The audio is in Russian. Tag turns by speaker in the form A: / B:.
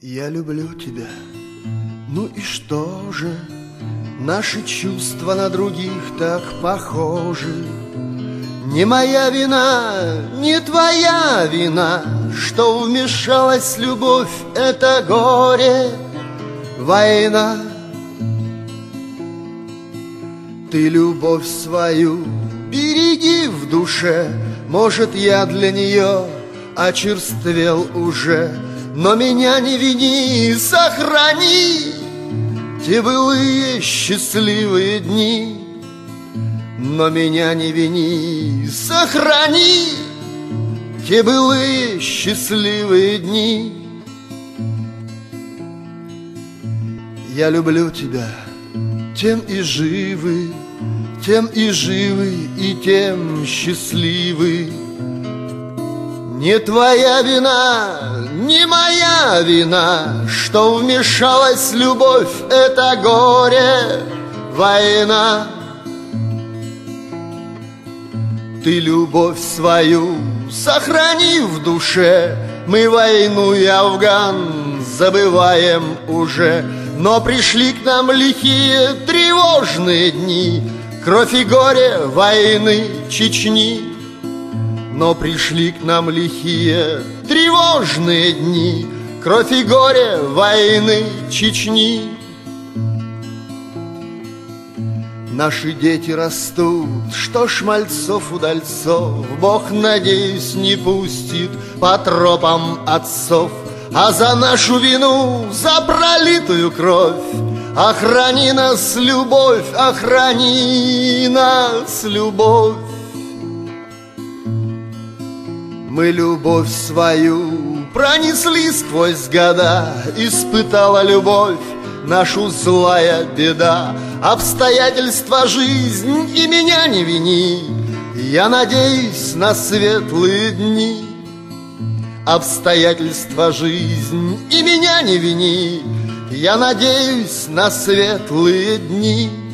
A: Я люблю тебя, ну и что же? Наши чувства на других так похожи. Не моя вина, не твоя вина, что вмешалась любовь, это горе, война. Ты любовь свою береги в душе, может, я для нее очерствел уже, но меня не вини, сохрани те былые счастливые дни. Но меня не вини, сохрани те былые счастливые дни. Я люблю тебя, тем и живы, тем и живы, и тем счастливы. Не твоя вина, не моя вина, что вмешалась любовь, это горе, война. Ты любовь свою сохрани в душе, мы войну и Афган забываем уже. Но пришли к нам лихие тревожные дни, кровь и горе войны Чечни. Но пришли к нам лихие тревожные дни, кровь и горе войны Чечни. Наши дети растут, что ж мальцов-удальцов Бог, надеюсь, не пустит по тропам отцов. А за нашу вину, за пролитую кровь охрани нас, любовь, охрани нас, любовь. Мы любовь свою пронесли сквозь года, испытала любовь нашу злая беда. Обстоятельства жизнь и меня не вини, я надеюсь на светлые дни. Обстоятельства жизнь и меня не вини, я надеюсь на светлые дни.